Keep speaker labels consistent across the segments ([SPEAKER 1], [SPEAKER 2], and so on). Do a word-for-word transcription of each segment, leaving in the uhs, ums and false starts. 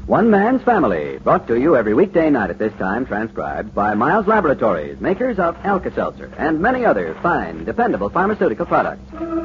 [SPEAKER 1] One Man's Family, brought to you every weekday night at this time, transcribed by Miles Laboratories, makers of Alka-Seltzer, and many other fine, dependable pharmaceutical products.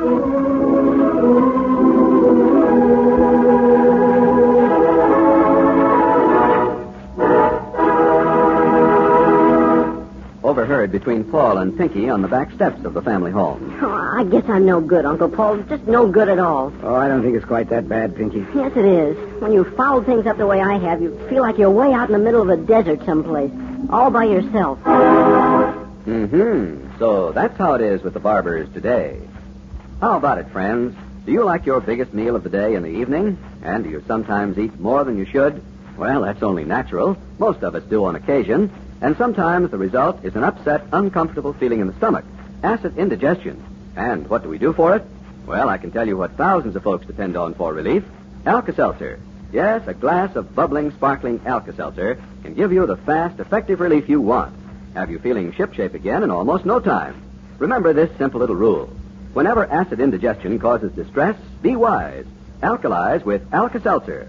[SPEAKER 1] Overheard between Paul and Pinky on the back steps of the family home.
[SPEAKER 2] Oh, I guess I'm no good, Uncle Paul. Just no good at all.
[SPEAKER 3] Oh, I don't think it's quite that bad, Pinky.
[SPEAKER 2] Yes, it is. When you foul things up the way I have, you feel like you're way out in the middle of a desert someplace, all by yourself.
[SPEAKER 1] Mm-hmm. So that's how it is with the barbers today. How about it, friends? Do you like your biggest meal of the day in the evening? And do you sometimes eat more than you should? Well, that's only natural. Most of us do on occasion. And sometimes the result is an upset, uncomfortable feeling in the stomach, acid indigestion. And what do we do for it? Well, I can tell you what thousands of folks depend on for relief. Alka-Seltzer. Yes, a glass of bubbling, sparkling Alka-Seltzer can give you the fast, effective relief you want. Have you feeling shipshape again in almost no time. Remember this simple little rule. Whenever acid indigestion causes distress, be wise. Alkalize with Alka-Seltzer.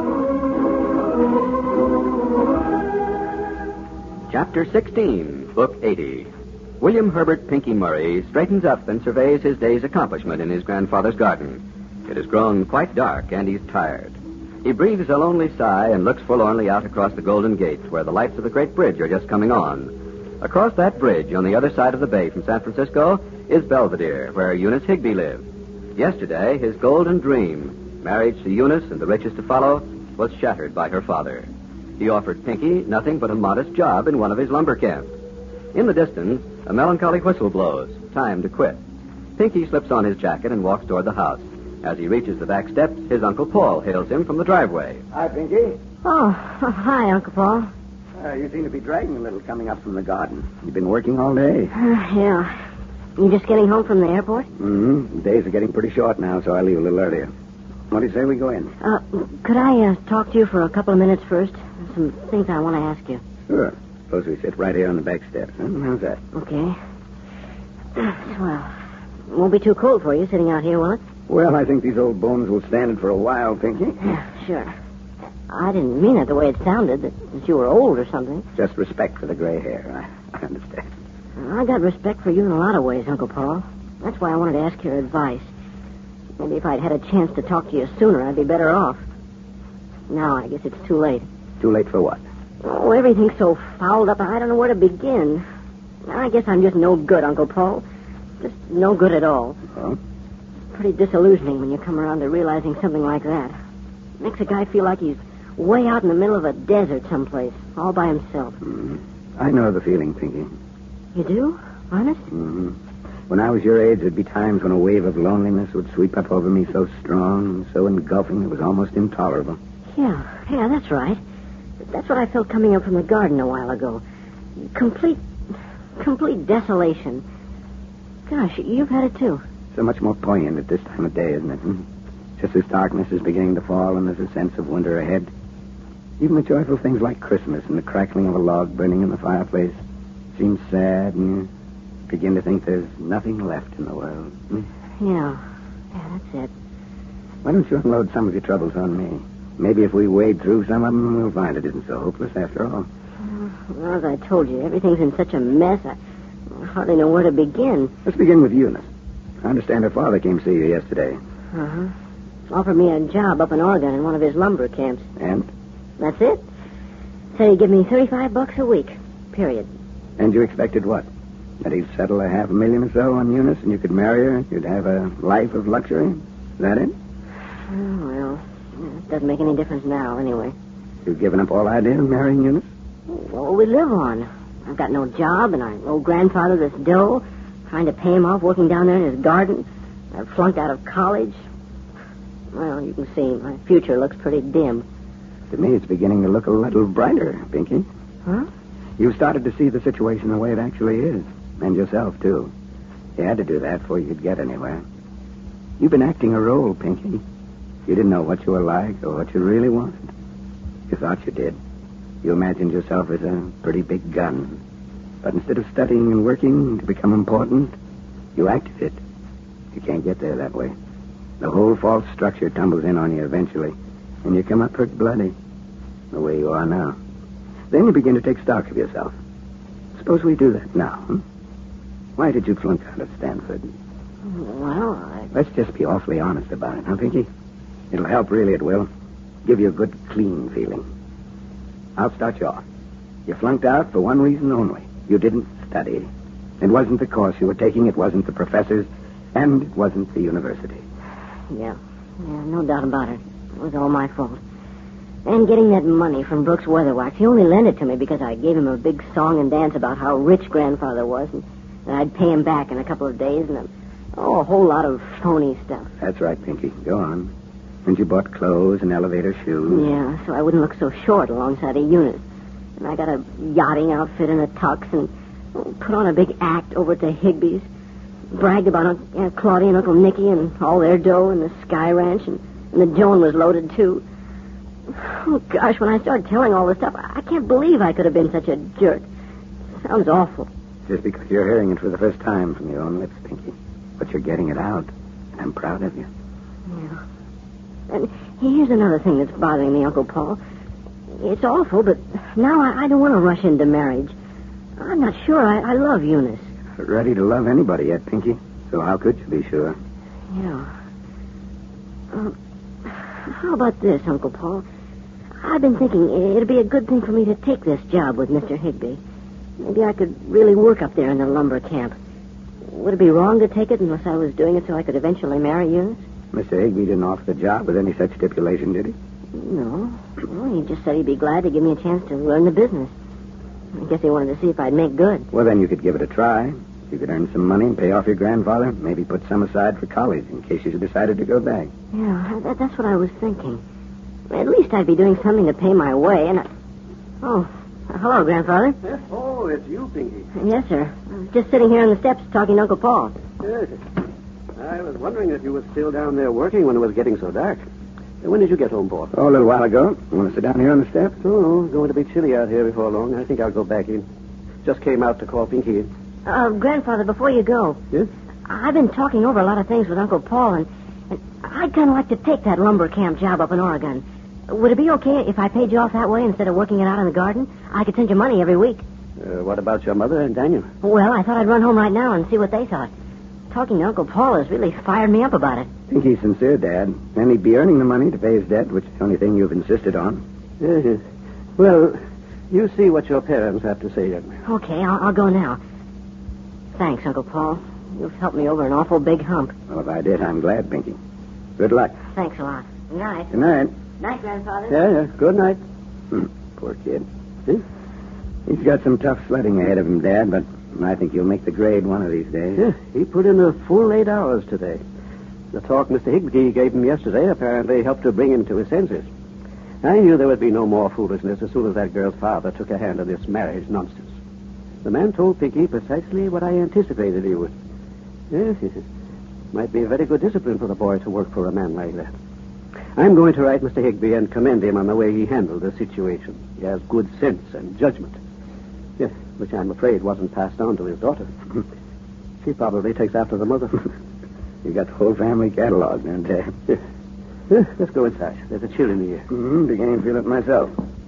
[SPEAKER 1] Chapter sixteen, Book eighty. William Herbert Pinky Murray straightens up and surveys his day's accomplishment in his grandfather's garden. It has grown quite dark, and he's tired. He breathes a lonely sigh and looks forlornly out across the Golden Gate, where the lights of the great bridge are just coming on. Across that bridge, on the other side of the bay from San Francisco, is Belvedere, where Eunice Higby lived. Yesterday, his golden dream, marriage to Eunice and the riches to follow, was shattered by her father. He offered Pinky nothing but a modest job in one of his lumber camps. In the distance, a melancholy whistle blows. Time to quit. Pinky slips on his jacket and walks toward the house. As he reaches the back steps, his Uncle Paul hails him from the driveway.
[SPEAKER 3] Hi, Pinky.
[SPEAKER 2] Oh, hi, Uncle Paul.
[SPEAKER 3] Uh, you seem to be dragging a little coming up from the garden. You've been working all day.
[SPEAKER 2] Uh, yeah. You just getting home from the airport?
[SPEAKER 3] Mm-hmm. The days are getting pretty short now, so I leave a little earlier. What do you say we go in?
[SPEAKER 2] Uh, could I uh, talk to you for a couple of minutes first? There's some things I want to ask you.
[SPEAKER 3] Sure. Suppose we sit right here on the back steps. Huh? How's that?
[SPEAKER 2] Okay. Well, it won't be too cold for you sitting out here, will it?
[SPEAKER 3] Well, I think these old bones will stand it for a while, Pinky.
[SPEAKER 2] Yeah, sure. I didn't mean it the way it sounded, that, that you were old or something.
[SPEAKER 3] Just respect for the gray hair. I, I understand.
[SPEAKER 2] I got respect for you in a lot of ways, Uncle Paul. That's why I wanted to ask your advice. Maybe if I'd had a chance to talk to you sooner, I'd be better off. Now, I guess it's too late.
[SPEAKER 3] Too late for what?
[SPEAKER 2] Oh, everything's so fouled up, I don't know where to begin. I guess I'm just no good, Uncle Paul. Just no good at all.
[SPEAKER 3] Oh?
[SPEAKER 2] Pretty disillusioning when you come around to realizing something like that. Makes a guy feel like he's way out in the middle of a desert someplace, all by himself.
[SPEAKER 3] Mm-hmm. I know the feeling, Pinky.
[SPEAKER 2] You do? Honest?
[SPEAKER 3] Mm-hmm. When I was your age, there'd be times when a wave of loneliness would sweep up over me so strong and so engulfing it was almost intolerable.
[SPEAKER 2] Yeah, yeah, that's right. That's what I felt coming up from the garden a while ago. Complete, complete desolation. Gosh, you've had it too.
[SPEAKER 3] So much more poignant at this time of day, isn't it? Hmm? Just as darkness is beginning to fall and there's a sense of winter ahead. Even the joyful things like Christmas and the crackling of a log burning in the fireplace seem sad, and you begin to think there's nothing left in the world. Hmm?
[SPEAKER 2] Yeah, yeah, that's it.
[SPEAKER 3] Why don't you unload some of your troubles on me? Maybe if we wade through some of them, we'll find it isn't so hopeless after all.
[SPEAKER 2] Well, as I told you, everything's in such a mess, I hardly know where to begin.
[SPEAKER 3] Let's begin with Eunice. I understand her father came to see you yesterday.
[SPEAKER 2] Uh-huh. Offered me a job up in Oregon in one of his lumber camps.
[SPEAKER 3] And?
[SPEAKER 2] That's it. Said he'd give me thirty-five bucks a week, period.
[SPEAKER 3] And you expected what? That he'd settle a half a million or so on Eunice and you could marry her? You'd have a life of luxury? Is that it?
[SPEAKER 2] Oh, well, it doesn't make any difference now, anyway.
[SPEAKER 3] You've given up all idea of marrying Eunice?
[SPEAKER 2] What will we live on? I've got no job, and I owe grandfather this dough. Trying to pay him off working down there in his garden. I've flunked out of college. Well, you can see, my future looks pretty dim.
[SPEAKER 3] To me, it's beginning to look a little brighter, Pinky.
[SPEAKER 2] Huh?
[SPEAKER 3] You've started to see the situation the way it actually is. And yourself, too. You had to do that before you could get anywhere. You've been acting a role, Pinky. You didn't know what you were like or what you really wanted. You thought you did. You imagined yourself as a pretty big gun. But instead of studying and working to become important, you acted it. You can't get there that way. The whole false structure tumbles in on you eventually, and you come up pretty bloody. the way you are now. Then you begin to take stock of yourself. Suppose we do that now, hmm? Why did you flunk out of Stanford?
[SPEAKER 2] Well, I...
[SPEAKER 3] Let's just be awfully honest about it, huh, Pinky? It'll help, really, it will. Give you a good, clean feeling. I'll start you off. You flunked out for one reason only. You didn't study. It wasn't the course you were taking, it wasn't the professors, and it wasn't the university.
[SPEAKER 2] Yeah, yeah, no doubt about it. It was all my fault. And getting that money from Brooks Weatherwax, he only lent it to me because I gave him a big song and dance about how rich Grandfather was, and, and I'd pay him back in a couple of days, and oh, a whole lot of phony stuff.
[SPEAKER 3] That's right, Pinky. Go on. And you bought clothes and elevator shoes.
[SPEAKER 2] Yeah, so I wouldn't look so short alongside of Eunice. And I got a yachting outfit and a tux and oh, put on a big act over at the Higby's. Bragged about Aunt, Aunt Claudia and Uncle Nicky and all their dough and the Sky Ranch, and, and the Joan was loaded, too. Oh, gosh, when I started telling all this stuff, I can't believe I could have been such a jerk. Sounds awful.
[SPEAKER 3] Just because you're hearing it for the first time from your own lips, Pinky. But you're getting it out. I'm proud of you.
[SPEAKER 2] Yeah. And here's another thing that's bothering me, Uncle Paul. It's awful, but now I, I don't want to rush into marriage. I'm not sure I, I love Eunice.
[SPEAKER 3] Ready to love anybody yet, Pinky. So how could you be sure?
[SPEAKER 2] Yeah. Uh, how about this, Uncle Paul? I've been thinking it'd be a good thing for me to take this job with Mister Higby. Maybe I could really work up there in the lumber camp. Would it be wrong to take it unless I was doing it so I could eventually marry Eunice?
[SPEAKER 3] Mister Higby didn't offer the job with any such stipulation, did he?
[SPEAKER 2] No. Well, he just said he'd be glad to give me a chance to learn the business. I guess he wanted to see if I'd make good.
[SPEAKER 3] Well, then you could give it a try. You could earn some money and pay off your grandfather. Maybe put some aside for college in case you decided to go back.
[SPEAKER 2] Yeah, that, that's what I was thinking. At least I'd be doing something to pay my way, and I... Oh, hello, Grandfather.
[SPEAKER 4] Yes, oh, it's you, Pinky.
[SPEAKER 2] Yes, sir. I was just sitting here on the steps talking to Uncle Paul.
[SPEAKER 4] Yes. I was wondering if you were still down there working when it was getting so dark. When did you get home, Paul?
[SPEAKER 3] Oh, a little while ago. You want to sit down here on the steps?
[SPEAKER 4] Oh, going to be chilly out here before long. I think I'll go back in. Just came out to call Pinky in.
[SPEAKER 2] Uh, Grandfather, before you go...
[SPEAKER 4] Yes?
[SPEAKER 2] I've been talking over a lot of things with Uncle Paul, and, and I'd kind of like to take that lumber camp job up in Oregon. Would it be okay if I paid you off that way instead of working it out in the garden? I could send you money every week.
[SPEAKER 4] Uh, what about your mother and Daniel?
[SPEAKER 2] Well, I thought I'd run home right now and see what they thought. Talking to Uncle Paul has really fired me up about it.
[SPEAKER 3] Think he's sincere, Dad. And he'd be earning the money to pay his debt, which is the only thing you've insisted on.
[SPEAKER 4] Yes, yes. Well, you see what your parents have to say, young man.
[SPEAKER 2] Okay, I'll, I'll go now. Thanks, Uncle Paul. You've helped me over an awful big hump.
[SPEAKER 3] Well, if I did, I'm glad, Pinky. Good luck.
[SPEAKER 2] Thanks a lot. Good night.
[SPEAKER 3] Good night.
[SPEAKER 2] Night, Grandfather.
[SPEAKER 4] Yeah, yeah. Good night.
[SPEAKER 3] Hmm. Poor kid.
[SPEAKER 4] See?
[SPEAKER 3] He's got some tough sledding ahead of him, Dad, but I think he'll make the grade one of these days.
[SPEAKER 4] Yeah, he put in a full eight hours today. The talk Mister Higby gave him yesterday apparently helped to bring him to his senses. I knew there would be no more foolishness as soon as that girl's father took a hand in this marriage nonsense. The man told Pinky precisely what I anticipated he would. Yes, yes, yes. Might be a very good discipline for the boy to work for a man like that. I'm going to write Mister Higby and commend him on the way he handled the situation. He has good sense and judgment. Yes, which I'm afraid wasn't passed on to his daughter. She probably takes after the mother.
[SPEAKER 3] You got the whole family catalog, don't you?
[SPEAKER 4] Yes. Yeah, let's go inside. There's a chill in the air.
[SPEAKER 3] Mm-hmm. Beginning to feel it myself.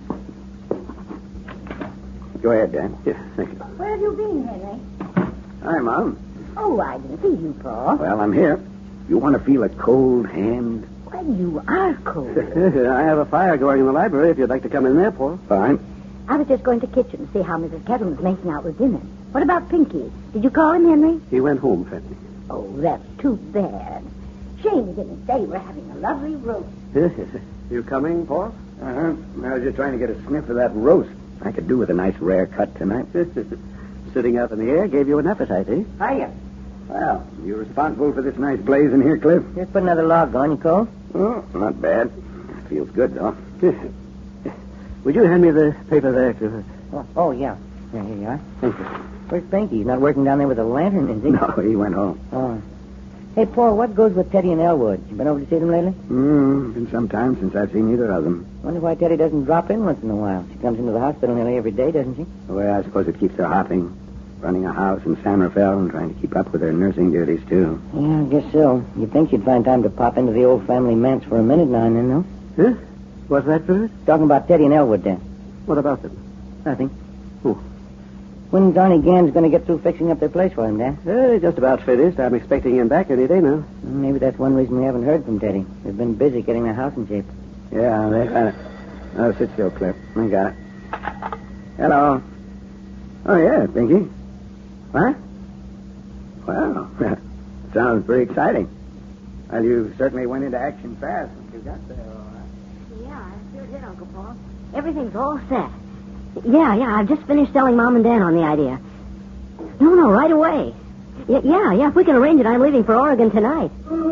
[SPEAKER 3] Go ahead, Dan.
[SPEAKER 4] Yeah, thank you.
[SPEAKER 5] Where have you been, Henry?
[SPEAKER 3] Hi, Mom.
[SPEAKER 5] Oh, I didn't see you, Paul.
[SPEAKER 3] Well, I'm here. You want to feel a cold hand?
[SPEAKER 5] Well, you are cold.
[SPEAKER 4] I have a fire going in the library if you'd like to come in there, Paul.
[SPEAKER 3] Fine.
[SPEAKER 5] I was just going to the kitchen to see how Missus Kettleman's making out with dinner. What about Pinky? Did you call him, Henry?
[SPEAKER 4] He went home, Fanny.
[SPEAKER 5] Oh, that's too bad. Shame he didn't say we're having a lovely roast.
[SPEAKER 4] You coming, Paul?
[SPEAKER 3] Uh-huh. I was just trying to get a sniff of that roast. I could do with a nice rare cut tonight.
[SPEAKER 4] Sitting out in the air gave you an appetite, eh?
[SPEAKER 2] Hiya.
[SPEAKER 3] Well, you responsible for this nice blaze in here, Cliff?
[SPEAKER 2] Just put another log on, you call?
[SPEAKER 3] Oh, not bad. Feels good, though.
[SPEAKER 4] Would you hand me the paper there, Cliff?
[SPEAKER 2] Oh, oh, yeah. Yeah, here you are.
[SPEAKER 4] Thank you.
[SPEAKER 2] Where's Pinky? He's not working down there with a lantern, is he?
[SPEAKER 3] No, he went home.
[SPEAKER 2] Oh. Hey, Paul, what goes with Teddy and Elwood? You been over to see them lately?
[SPEAKER 3] Hmm, been some time since I've seen either of them.
[SPEAKER 2] Wonder why Teddy doesn't drop in once in a while. She comes into the hospital nearly every day, doesn't she?
[SPEAKER 3] Well, I suppose it keeps her hopping. Running a house in San Rafael and trying to keep up with her nursing duties, too.
[SPEAKER 2] Yeah, I guess so. You'd think she'd find time to pop into the old family manse for a minute now and then, though?
[SPEAKER 4] Huh? What's that, Phyllis?
[SPEAKER 6] Talking about Teddy and Elwood there.
[SPEAKER 4] What about them?
[SPEAKER 6] Nothing.
[SPEAKER 4] Who?
[SPEAKER 6] When's Arnie Gann's going to get through fixing up their place for him, Dad?
[SPEAKER 4] Uh, just about finished. I'm expecting him back any day now.
[SPEAKER 6] Maybe that's one reason we haven't heard from Teddy. They've been busy getting their house in shape.
[SPEAKER 3] Yeah, they got it. Oh, sit still, Cliff. I got it. Hello. Oh, yeah, Pinky. What? Well, sounds pretty exciting. Well, you certainly went into action fast once you got there, all right.
[SPEAKER 2] Yeah, I sure did, Uncle Paul. Everything's all set. Yeah, yeah, I've just finished selling Mom and Dad on the idea. No, no, right away. Y- yeah, yeah, if we can arrange it, I'm leaving for Oregon tonight.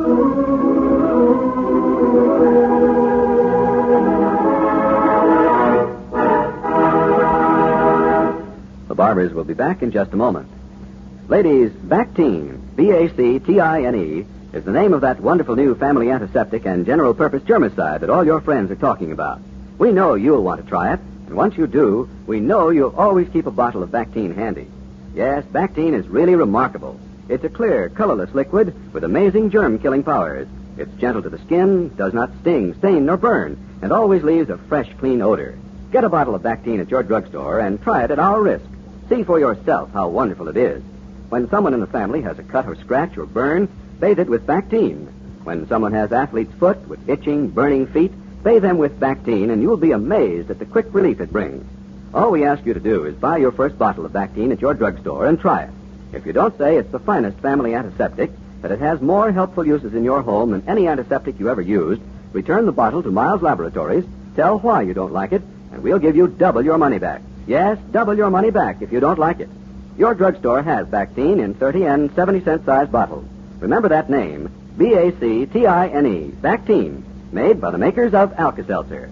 [SPEAKER 1] The Barbers will be back in just a moment. Ladies, Bactine, B A C T I N E, is the name of that wonderful new family antiseptic and general-purpose germicide that all your friends are talking about. We know you'll want to try it, and once you do, we know you'll always keep a bottle of Bactine handy. Yes, Bactine is really remarkable. It's a clear, colorless liquid with amazing germ-killing powers. It's gentle to the skin, does not sting, stain, nor burn, and always leaves a fresh, clean odor. Get a bottle of Bactine at your drugstore and try it at our risk. See for yourself how wonderful it is. When someone in the family has a cut or scratch or burn, bathe it with Bactine. When someone has athlete's foot with itching, burning feet, bathe them with Bactine, and you'll be amazed at the quick relief it brings. All we ask you to do is buy your first bottle of Bactine at your drugstore and try it. If you don't say it's the finest family antiseptic, that it has more helpful uses in your home than any antiseptic you ever used, return the bottle to Miles Laboratories, tell why you don't like it, and we'll give you double your money back. Yes, double your money back if you don't like it. Your drugstore has Bactine in thirty and seventy cent size bottles. Remember that name, B A C T I N E, Bactine, made by the makers of Alka-Seltzer.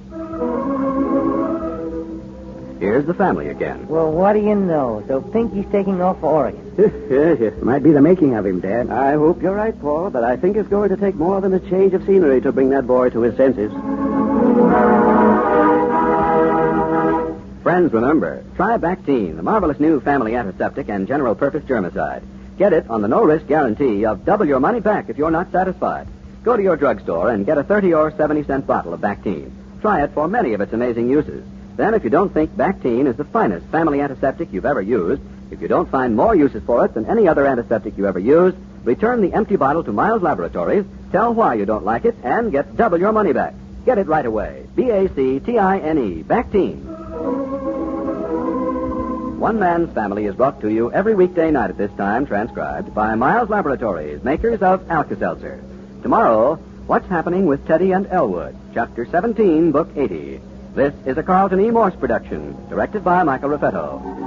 [SPEAKER 1] Here's the family again.
[SPEAKER 6] Well, what do you know? So Pinky's taking off for Oregon.
[SPEAKER 4] yes, yes.
[SPEAKER 3] Might be the making of him, Dad.
[SPEAKER 4] I hope you're right, Paul, but I think it's going to take more than a change of scenery to bring that boy to his senses.
[SPEAKER 1] Friends, remember, try Bactine, the marvelous new family antiseptic and general-purpose germicide. Get it on the no-risk guarantee of double your money back if you're not satisfied. Go to your drugstore and get a thirty or seventy cent bottle of Bactine. Try it for many of its amazing uses. Then, if you don't think Bactine is the finest family antiseptic you've ever used, if you don't find more uses for it than any other antiseptic you ever used, return the empty bottle to Miles Laboratories, tell why you don't like it, and get double your money back. Get it right away. B A C T I N E, Bactine. One Man's Family is brought to you every weekday night at this time, transcribed by Miles Laboratories, makers of Alka-Seltzer. Tomorrow, What's Happening with Teddy and Elwood, Chapter seventeen, Book eighty. This is a Carlton E. Morse production, directed by Michael Raffetto.